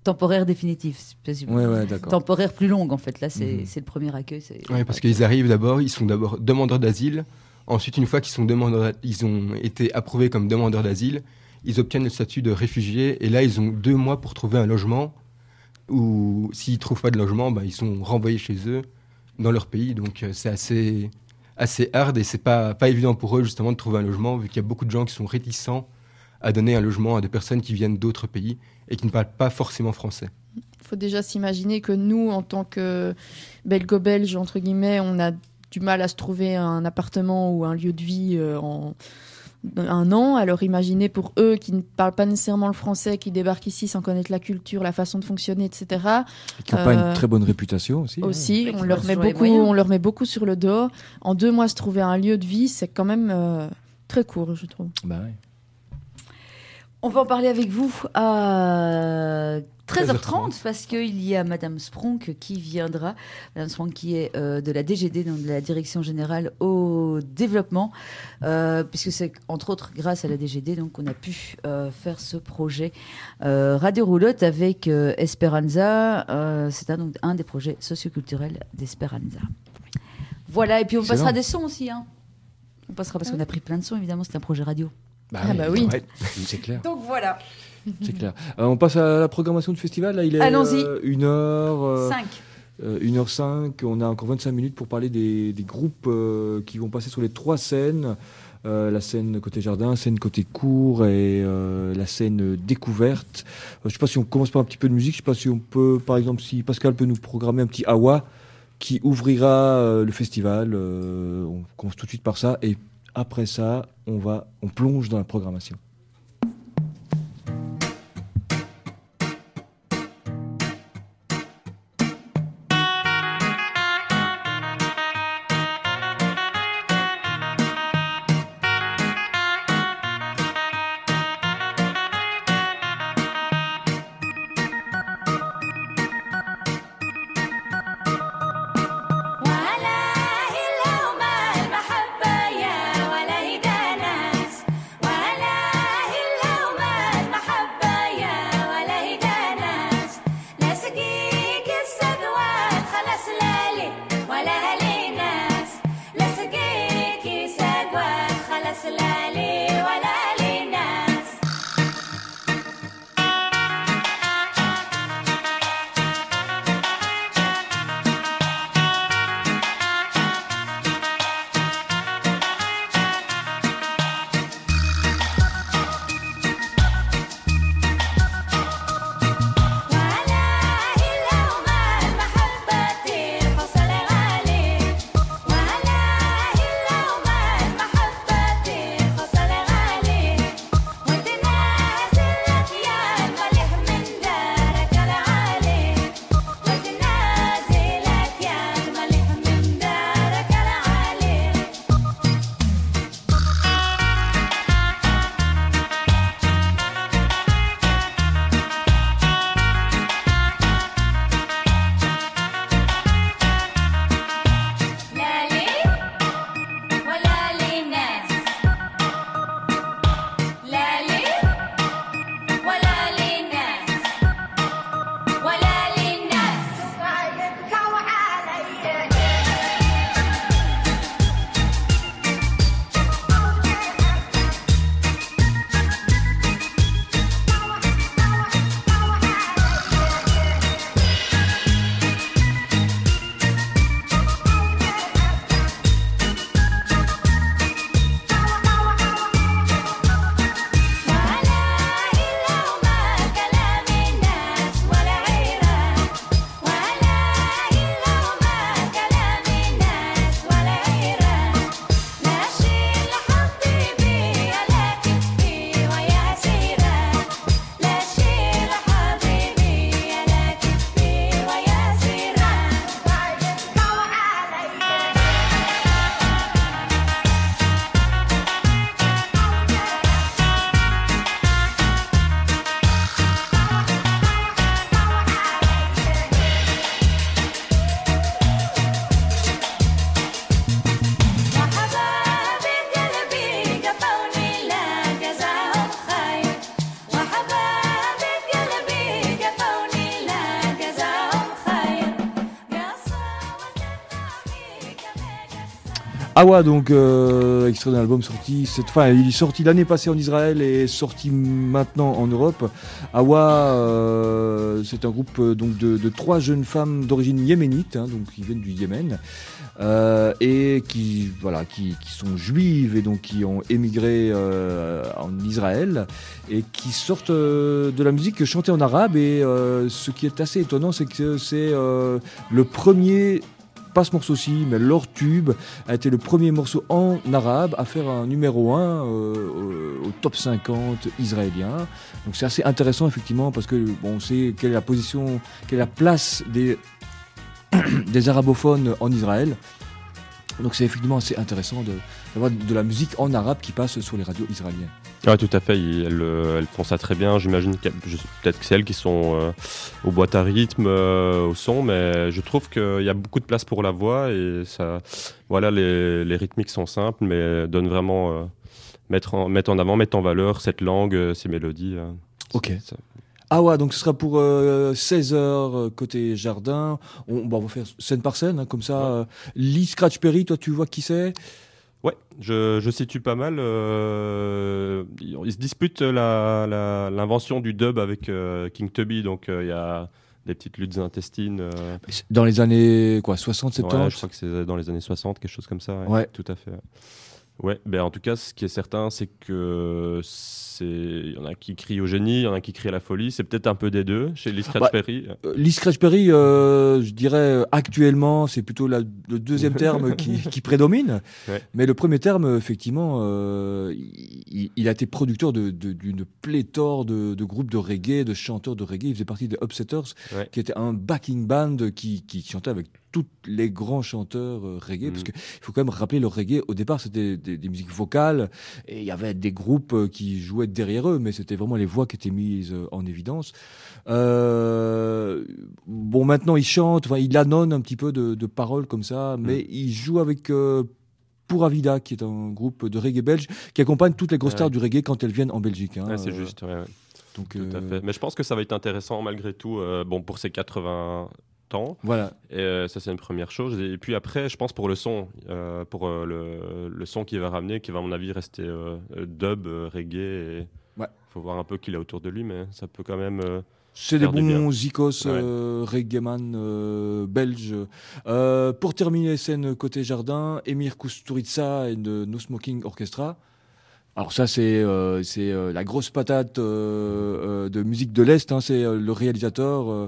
D: temporaire définitif. C'est- c'est-
E: Ouais, ouais, d'accord.
D: Temporaire plus longue, en fait. Là, c'est
E: Mhm.
D: c'est le premier accueil. c'est-
G: Oui, parce qu'ils arrivent d'abord, ils sont d'abord demandeurs d'asile. Ensuite, une fois qu'ils sont demandeurs, ils ont été approuvés comme demandeurs d'asile, ils obtiennent le statut de réfugiés. Et là, ils ont deux mois pour trouver un logement. Ou s'ils ne trouvent pas de logement, bah, ils sont renvoyés chez eux, dans leur pays. Donc, euh, c'est assez, assez hard et c'est pas, pas évident pour eux, justement, de trouver un logement, vu qu'il y a beaucoup de gens qui sont réticents à donner un logement à des personnes qui viennent d'autres pays et qui ne parlent pas forcément français.
I: Il faut déjà s'imaginer que nous, en tant que belgo-belges, entre guillemets, on a du mal à se trouver un appartement ou un lieu de vie euh, en un an. Alors imaginez pour eux qui ne parlent pas nécessairement le français, qui débarquent ici sans connaître la culture, la façon de fonctionner, et cetera.
E: Et qui n'ont pas
I: Euh,
E: une très bonne réputation aussi. hein.
I: Aussi,
D: Ouais,
I: on
D: qui
I: leur,
D: passent
I: met
D: toujours les
I: beaucoup,
D: moyens.
I: on leur met beaucoup sur le dos. En deux mois, se trouver un lieu de vie, c'est quand même euh, très court, je trouve.
E: Bah ouais.
D: On va en parler avec vous à treize heures trente
G: treize heures trente.
D: parce qu'il y a Madame Spronk qui viendra. Madame Spronk qui est euh, de la D G D, donc de la Direction Générale au Développement, euh, puisque c'est entre autres grâce à la D G D donc on a pu euh, faire ce projet euh, Radio Roulotte avec euh, Esperanza. Euh, c'est un, donc, un des projets socioculturels d'Esperanza. Voilà, et puis on
E: Excellent.
D: passera des sons aussi. Hein. On passera parce qu'on a pris plein de sons, évidemment, c'est un projet radio.
I: Ah bah oui.
E: ouais, c'est clair.
D: Donc voilà.
E: C'est clair. Euh, on passe à la programmation du festival. Là, il est
D: Allons-y.
E: euh, une heure, euh,
D: cinq.
E: euh, une heure cinq. On a encore vingt-cinq minutes pour parler des, des groupes euh, qui vont passer sur les trois scènes. Euh, la scène côté jardin, scène côté cour et euh, la scène découverte. Euh, je ne sais pas si on commence par un petit peu de musique. Je ne sais pas si on peut, par exemple, si Pascal peut nous programmer un petit Awa qui ouvrira euh, le festival. Euh, on commence tout de suite par ça et après ça, on va, on plonge dans la programmation.
C: ولا هي اليوم المحبة يا ولا هي ناس ولا هي اليوم المحبة يا ولا هي ناس لا سقيك السقوات خلاص لالي ولا هلي ناس لا سقيك السقوات خلاص لالي ولا هلي ناس ولا هي اليوم المحبة ترفصل غالي
E: Awa, donc, euh, extrait d'un album sorti, cette, enfin, il est sorti l'année passée en Israël et sorti maintenant en Europe. Awa, euh, c'est un groupe euh, donc de, de trois jeunes femmes d'origine yéménite, hein, donc qui viennent du Yémen, euh, et qui, voilà, qui, qui sont juives et donc qui ont émigré euh, en Israël et qui sortent euh, de la musique chantée en arabe. Et euh, ce qui est assez étonnant, c'est que c'est euh, le premier. Pas ce morceau-ci, mais leur tube a été le premier morceau en arabe à faire un numéro un euh, au top cinquante israélien. Donc c'est assez intéressant effectivement parce que bon, on sait quelle est la position, quelle est la place des, des arabophones en Israël. Donc c'est effectivement assez intéressant de, d'avoir de la musique en arabe qui passe sur les radios israéliennes.
F: Ah, tout à fait, ils- elles, euh, elles font ça très bien. J'imagine que je- peut-être que c'est elles qui sont euh, aux boîtes à rythme, euh, au son, mais je trouve qu'il y a beaucoup de place pour la voix et ça, voilà, les, les rythmiques sont simples, mais donnent vraiment euh, mettre, en, mettre en avant, mettre en valeur cette langue, euh, ces mélodies. euh.
E: Ok.
F: C'est- c'est-
E: Ah ouais, donc ce sera pour euh, seize heures euh, côté jardin. On, bon, on va faire scène par scène, hein, comme ça.
F: Ouais.
E: Euh, Lee Scratch Perry, toi tu vois qui c'est?
F: Ouais, je, je situe pas mal. euh, ils, ils se disputent la, la- l'invention du dub avec euh, King Tubby, donc euh, il y a des petites luttes intestines. euh,
E: Dans les années quoi, soixante,
F: ouais,
E: soixante-dix.
F: je crois que c'est dans les années soixante, quelque chose comme ça. Ouais,
E: Ouais.
F: tout à fait. Ouais, ben en tout cas, ce qui est certain, c'est que c'est, il y en a qui crient au génie, il y en a qui crient à la folie. C'est peut-être un peu des deux chez Lee Scratch
E: Bah,
F: Perry.
E: Euh, Lee Scratch Perry, euh, je dirais euh, actuellement, c'est plutôt la- le deuxième terme qui, qui prédomine.
F: Ouais.
E: Mais le premier terme, effectivement, euh, il, il a été producteur de- de- d'une pléthore de, de groupes de reggae, de chanteurs de reggae. Il faisait partie des Upsetters,
F: Ouais.
E: qui était un backing band qui, qui chantait avec tous les grands chanteurs euh, reggae.
F: Mhm.
E: Parce qu'il faut quand même rappeler, le reggae, au départ, c'était des, des musiques vocales. Et il y avait des groupes euh, qui jouaient derrière eux, mais c'était vraiment les voix qui étaient mises euh, en évidence. Euh, bon, maintenant, il chante, enfin, il annonce un petit peu de, de paroles comme ça, mais il joue avec euh, Pura Vida, qui est un groupe de reggae belge, qui accompagne toutes les grosses
F: Ouais.
E: stars du reggae quand elles viennent en Belgique. hein.
F: Ouais, c'est
E: Euh,
F: juste. Ouais, ouais.
E: Donc,
F: Tout à
E: euh,
F: fait. Mais je pense que ça va être intéressant malgré tout. euh, bon, pour ces quatre-vingts ans.
E: Voilà.
F: Et euh, ça, c'est une première chose. Et puis après, je pense pour le son, euh, pour euh, le, le son qu'il va ramener, qui va, à mon avis, rester euh, euh, dub, euh, reggae. Et
E: Ouais.
F: faut voir un peu qui est autour de lui, mais ça peut quand même. euh,
E: C'est des
F: faire du bien.
E: bons zikos euh, reggaeman euh, belges. Euh, pour terminer, scène côté jardin, Emir Kusturica et de No Smoking Orchestra. Alors ça, c'est euh, c'est euh, la grosse patate euh, euh, de musique de l'Est. Hein. C'est euh, le réalisateur euh,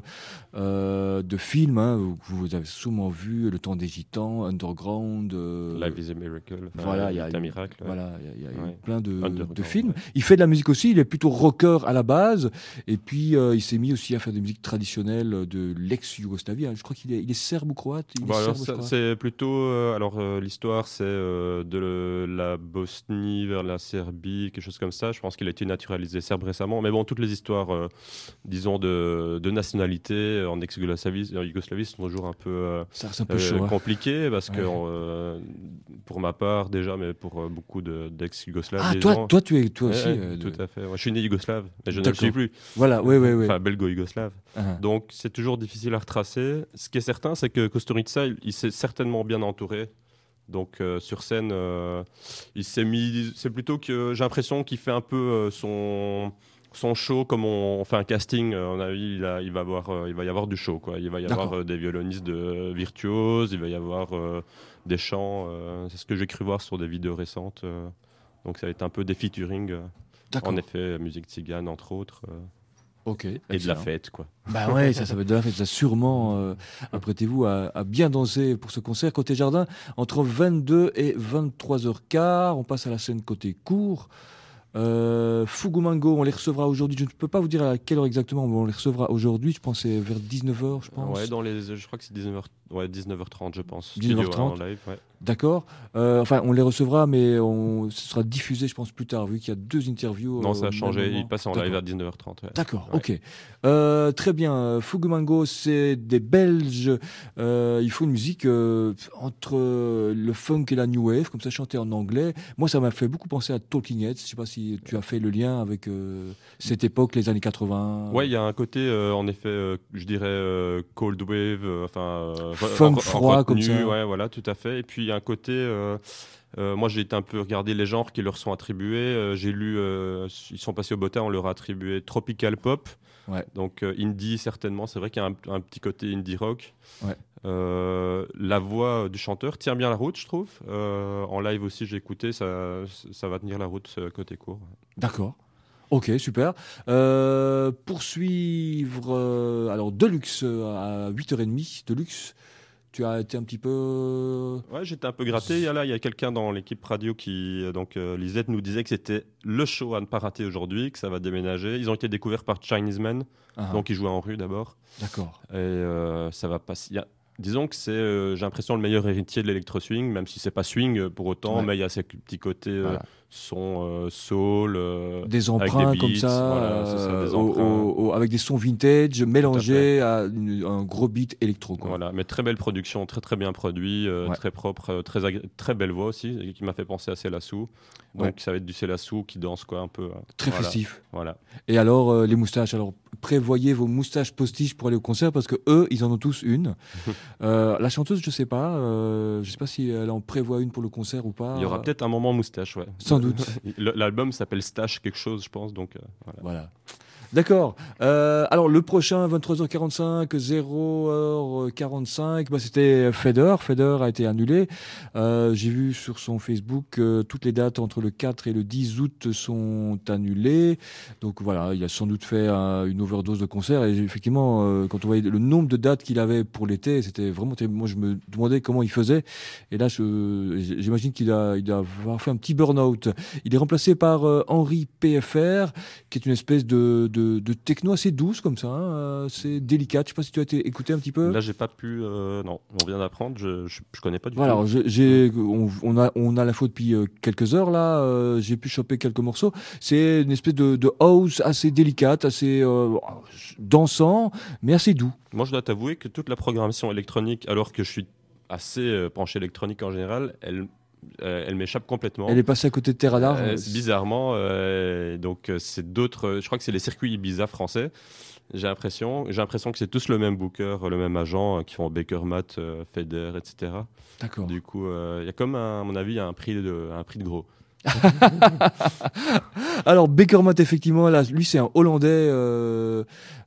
E: euh, de films hein, que vous avez sûrement vu, Le Temps des Gitans, Underground. euh,
F: Life is a Miracle. Enfin,
E: Voilà, il y a,
F: un miracle. ouais.
E: voilà, il y a, il y a eu
F: Ouais.
E: plein de,
F: Underground,
E: de films.
F: ouais.
E: Il fait de la musique aussi. Il est plutôt rocker à la base, et puis euh, il s'est mis aussi à faire des musiques traditionnelles de l'ex-Yougoslavie. hein. Je crois qu'il est, il est serbe ou croate. Il est
F: Bon, alors,
E: serbe, je
F: ça,
E: crois.
F: c'est plutôt. euh, alors, euh, l'histoire, c'est euh, de le- la Bosnie vers la Serbie, quelque chose comme ça. Je pense qu'il a été naturalisé serbe récemment. Mais bon, toutes les histoires, euh, disons, de, de nationalité en ex-Yougoslavie en Yougoslavie sont toujours un peu, euh,
E: Ça reste un peu
F: euh,
E: chaud. hein.
F: compliquées parce que,
E: Ouais.
F: euh, pour ma part, déjà, mais pour euh, beaucoup de- d'ex-Yougoslaves.
E: Ah,
F: les
E: toi,
F: gens-
E: toi, tu es toi
F: Ouais,
E: aussi.
F: ouais,
E: euh, de-
F: tout à fait. Ouais, je suis né yougoslave, mais je ne le
E: D'accord.
F: suis plus.
E: Voilà, oui, oui, oui.
F: Enfin, belgo-yougoslave.
E: Ah.
F: Donc c'est toujours difficile à retracer. Ce qui est certain, c'est que Kusturica, il, il s'est certainement bien entouré. Donc euh, sur scène, euh, il s'est mis. C'est plutôt que j'ai l'impression qu'il fait un peu euh, son son show comme on, on fait un casting. euh, on a, il, a- il va avoir, euh, il va y avoir du show quoi. Il va y avoir
E: D'accord.
F: euh, des violonistes de virtuoses. Il va y avoir euh, des chants. euh, c'est ce que j'ai cru voir sur des vidéos récentes. euh. donc ça va être un peu des featuring. euh,
E: D'accord.
F: en effet, musique tzigane entre autres. euh,
E: Ok.
F: et de la
E: excellent.
F: fête quoi.
E: Bah ouais, ça, ça va être de la fête. Ça, sûrement, euh, apprêtez-vous à, à bien danser pour ce concert. Côté jardin, entre vingt-deux et vingt-trois heures quinze, on passe à la scène côté court. Euh, Fugumango, on les recevra aujourd'hui. Je ne peux pas vous dire à quelle heure exactement, mais on les recevra aujourd'hui. Je pense que c'est vers dix-neuf heures, je pense.
F: Ouais, dans les, je crois que c'est dix-neuf heures, ouais, dix-neuf heures trente, je pense.
E: dix-neuf heures
F: Studio,
E: trente.
F: hein, en live, ouais.
E: D'accord. Euh, enfin, on les recevra, mais on, ce sera diffusé, je pense, plus tard, vu qu'il y a deux interviews.
F: Non,
E: euh,
F: ça
E: au
F: a
E: même
F: changé.
E: moment.
F: Il passe en
E: D'accord.
F: live à dix-neuf heures trente. ouais.
E: D'accord,
F: Ouais.
E: ok. Euh, très bien. Fugumango, c'est des Belges. Euh, il faut une musique euh, entre le funk et la new wave, comme ça chanté en anglais. Moi, ça m'a fait beaucoup penser à Talking Heads. Je sais pas si tu as fait le lien avec euh, cette époque, les années quatre-vingts.
F: Ouais, il y a un côté, euh, en effet, euh, je dirais euh, cold wave, euh, enfin, euh,
E: Funk
F: en- en
E: froid comme
F: retenue,
E: ça.
F: Ouais, voilà, tout à fait. Et puis il y a un côté. euh, euh, moi, j'ai été un peu regarder les genres qui leur sont attribués. Euh, j'ai lu, euh, ils sont passés au Botta, on leur a attribué tropical pop.
E: Ouais.
F: Donc euh, indie certainement. C'est vrai qu'il y a un, un petit côté indie rock.
E: Ouais.
F: Euh, la voix du chanteur tient bien la route, je trouve. Euh, en live aussi, j'ai écouté, ça, ça va tenir la route ce côté court.
E: D'accord. Ok, super. Euh, poursuivre. euh, alors, Deluxe euh, à huit heures trente. Deluxe, tu as été un petit peu.
F: Ouais, j'étais un peu gratté. Il y a là, il y a quelqu'un dans l'équipe radio qui, euh, donc euh, Lisette nous disait que c'était le show à ne pas rater aujourd'hui, que ça va déménager. Ils ont été découverts par Chinese Men,
E: Ah,
F: donc ils jouaient en rue d'abord.
E: D'accord.
F: Et euh, ça va pas. il y a- Disons que c'est, euh, j'ai l'impression, le meilleur héritier de l'électro-swing, même si c'est pas swing euh, pour autant,
E: Ouais.
F: mais il y a ces petits côtés euh,
E: Voilà.
F: son, euh, soul, euh,
E: Des
F: avec
E: emprunts
F: des
E: comme
F: beats,
E: ça,
F: voilà, c'est ça,
E: euh,
F: des
E: au-
F: emprunts.
E: au- au- avec des sons vintage mélangés à, une- un gros beat électro. Quoi.
F: Voilà, mais très belle production, très très bien produit, euh,
E: Ouais.
F: très propre, euh, très, agré- très belle voix aussi, et qui m'a fait penser à Célassou. Donc
E: Ouais.
F: ça va être du Célassou qui danse quoi un peu. euh,
E: Très
F: voilà,
E: festif.
F: Voilà.
E: Et alors, euh, les moustaches. Alors, prévoyez vos moustaches postiches pour aller au concert parce que eux, ils en ont tous une. Euh, la chanteuse, je sais pas. Euh, je sais pas si elle en prévoit une pour le concert ou pas.
F: Il y aura
E: Euh,
F: peut-être un moment moustache, ouais.
E: Sans doute.
F: Le- L'album s'appelle Stash quelque chose, je pense. Donc euh, voilà.
E: Voilà. D'accord. Euh, alors, le prochain, vingt-trois heures quarante-cinq, zéro heure quarante-cinq, bah, c'était Feder. Feder a été annulé. Euh, j'ai vu sur son Facebook que toutes les dates entre le quatre et le dix août sont annulées. Donc voilà, il a sans doute fait euh, une overdose de concerts. Et effectivement, euh, quand on voyait le nombre de dates qu'il avait pour l'été, c'était vraiment terrible. Moi, je me demandais comment il faisait. Et là, je- j'imagine qu'il a, il doit avoir fait un petit burn-out. Il est remplacé par euh, Henri P F R, qui est une espèce de, de, de techno assez douce comme ça, hein, euh, c'est délicate. Je sais pas si tu as été écouté un petit peu.
F: Là, j'ai pas pu. euh, non, on vient d'apprendre. Je, je, je connais pas du
E: Voilà,
F: tout.
E: alors j'ai, j'ai- on, on a on a l'info depuis euh, quelques heures là. euh, j'ai pu choper quelques morceaux. C'est une espèce de, de house assez délicate, assez euh, dansant, mais assez doux.
F: Moi, je dois t'avouer que toute la programmation électronique, alors que je suis assez euh, penché électronique en général, elle, euh, elle m'échappe complètement.
E: Elle est passée à côté de Terre à l'art.
F: Euh, c'est bizarrement, euh, donc euh, c'est d'autres. Je crois que c'est les circuits Ibiza français. J'ai l'impression, j'ai l'impression que c'est tous le même booker, le même agent euh, qui font Baker Matt, euh, Feder, et cetera.
E: D'accord.
F: Du coup, euh, il y a comme, un, à mon avis, il y a un prix de, un prix de gros.
E: Alors Bakermat effectivement là, lui c'est un Hollandais euh,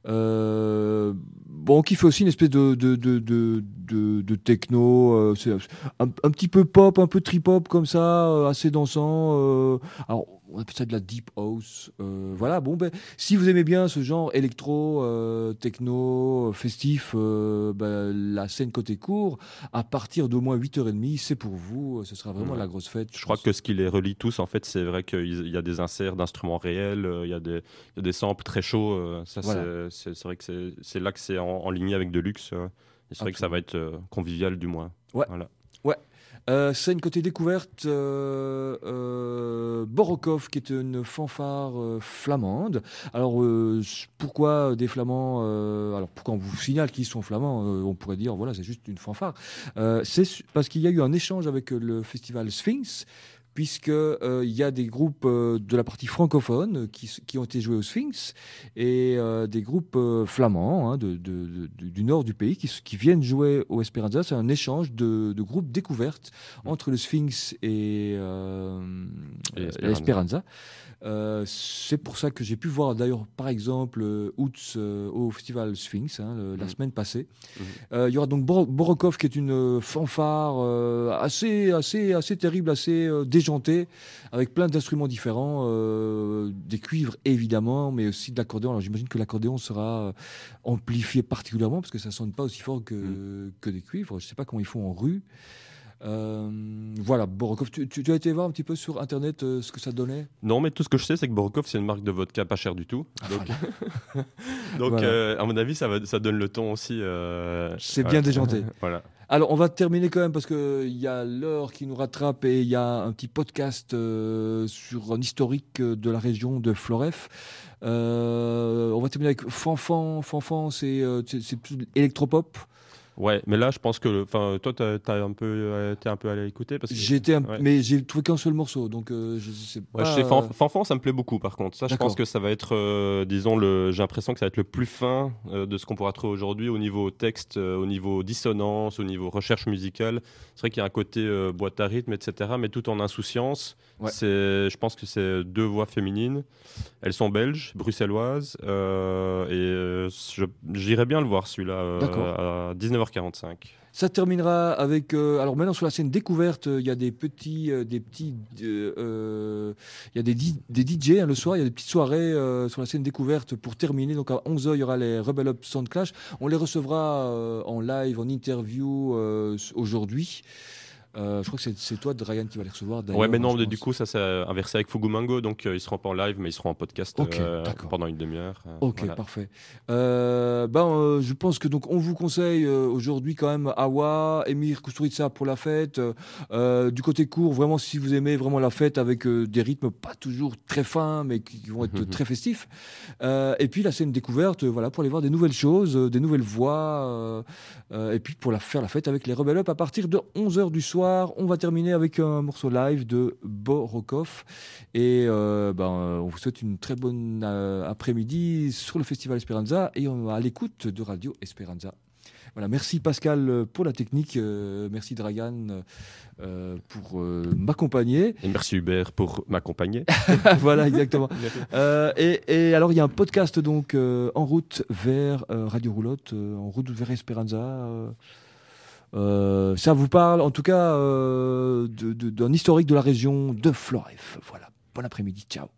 E: euh, bon qui fait aussi une espèce de de de de, de, de techno, euh, c'est un, un petit peu pop, un peu trip hop comme ça, euh, assez dansant. Euh, alors on appelle ça de la deep house. Euh, voilà, bon ben si vous aimez bien ce genre électro, euh, techno, festif, euh, ben, la scène côté court, à partir d'au moins huit heures trente, c'est pour vous. Ce sera vraiment
F: Ouais.
E: la grosse fête.
F: Je crois que ce qui les relie tous, en fait, c'est vrai qu'il y a des inserts d'instruments réels, euh, il y a des, il y a des samples très chauds. euh, ça,
E: Voilà.
F: c'est- c'est c'est vrai que c'est c'est là que c'est en, en ligne avec Deluxe. euh, et c'est vrai que ça va être euh, convivial, du moins.
E: Ouais.
F: Voilà.
E: Euh, scène côté découverte, euh, euh, Borokov, qui est une fanfare euh, flamande. Alors, euh, pourquoi des flamands euh, Alors, pourquoi on vous signale qu'ils sont flamands euh, On pourrait dire, voilà, c'est juste une fanfare. Euh, c'est su- parce qu'il y a eu un échange avec euh, le festival Sphinx, puisque euh, il y a des groupes euh, de la partie francophone euh, qui, s- qui ont été joués au Sphinx et euh, des groupes euh, flamands hein, de, de- de- du nord du pays qui, s- qui viennent jouer au Esperanza. C'est un échange de, de groupes découvertes entre le Sphinx et, euh,
F: Et
E: euh,
F: Esperanza.
E: l'Esperanza. Euh, c'est pour ça que j'ai pu voir d'ailleurs par exemple euh, Outs euh, au festival Sphinx hein, le- la
F: Mhm.
E: semaine passée.
F: Mhm.
E: Euh, il y aura donc Boro- Borokov qui est une euh, fanfare euh, assez, assez, assez terrible, assez euh, déjantée, avec plein d'instruments différents, euh, des cuivres évidemment, mais aussi de l'accordéon. Alors j'imagine que l'accordéon sera euh, amplifié particulièrement parce que ça sonne pas aussi fort que,
F: Mhm.
E: que des cuivres. Je sais pas comment ils font en rue. Euh, voilà, Borokov. Tu, tu- tu as été voir un petit peu sur internet euh, ce que ça donnait?
F: Non, mais tout ce que je sais, c'est que Borokov, c'est une marque de vodka pas chère du tout. Donc, donc
E: Voilà.
F: euh, à mon avis, ça, va, ça donne le ton aussi. euh,
E: C'est
F: ouais.
E: bien déjanté.
F: Voilà.
E: Alors, on va terminer quand même parce qu'il y a l'heure qui nous rattrape et il y a un petit podcast euh, sur un historique euh, de la région de Floref. Euh, on va terminer avec Fanfan. Fanfan, c'est euh, c'est- c'est plus électropop.
F: Ouais, mais là, je pense que, enfin, toi, t'as, t'as un peu, euh, t'es un peu allé écouter parce que.
E: J'ai été un-
F: ouais.
E: mais j'ai trouvé qu'un seul morceau, donc euh, je sais
F: Ouais,
E: pas.
F: chez Fan-
E: euh,
F: Fanfan, ça me plaît beaucoup par contre. Ça, je
E: D'accord.
F: pense que ça va être, euh, disons, le, j'ai l'impression que ça va être le plus fin euh, de ce qu'on pourra trouver aujourd'hui au niveau texte, euh, au niveau dissonance, au niveau recherche musicale. C'est vrai qu'il y a un côté euh, boîte à rythme, et cetera, mais tout en insouciance.
E: Ouais.
F: C'est, je pense que c'est deux voix féminines. Elles sont belges, bruxelloises, euh, et euh, je, j'irais bien le voir celui-là euh,
E: D'accord.
F: à dix-neuf heures quarante-cinq.
E: Ça terminera avec. euh, alors maintenant sur la scène découverte, euh, il y a des petits, euh, des petits, euh, euh, il y a des, di- des D J hein, le soir. Il y a des petites soirées euh, sur la scène découverte pour terminer. Donc à onze heures, il y aura les Rebel Up Sound Clash. On les recevra euh, en live, en interview euh, aujourd'hui. Euh, je crois que c'est, c'est toi, Ryan, qui va les recevoir. D'ailleurs,
F: Ouais, mais non,
E: je
F: mais
E: pense.
F: du coup, ça s'est inversé avec Fugumango, donc euh, ils seront pas en live, mais ils seront en podcast
E: Ok,
F: euh,
E: d'accord.
F: pendant une demi-heure. euh,
E: Ok,
F: voilà.
E: parfait. Euh, ben, euh, je pense que donc on vous conseille euh, aujourd'hui quand même Awa, Emir Kusturica pour la fête. Euh, euh, du côté court, vraiment si vous aimez vraiment la fête avec euh, des rythmes pas toujours très fins, mais qui, qui vont être
F: Mhm.
E: très festifs. Euh, et puis la scène découverte, euh, voilà, pour aller voir des nouvelles choses, euh, des nouvelles voix. euh, euh, et puis pour la, faire la fête avec les Rebel Up à partir de onze heures du soir. On va terminer avec un morceau live de Borokov. Et euh, ben, euh, on vous souhaite une très bonne euh, après-midi sur le Festival Esperanza et on va à l'écoute de Radio Esperanza. Voilà, merci Pascal euh, pour la technique, euh, merci Dragan euh, pour euh, m'accompagner.
F: Et merci Hubert pour m'accompagner.
E: Voilà, exactement. Euh, et, et alors, il y a un podcast donc euh, en route vers euh, Radio Roulotte, euh, en route vers Esperanza. euh, euh, ça vous parle, en tout cas, euh, de- de- d'un historique de la région de Floref. Voilà. Bon après-midi, ciao.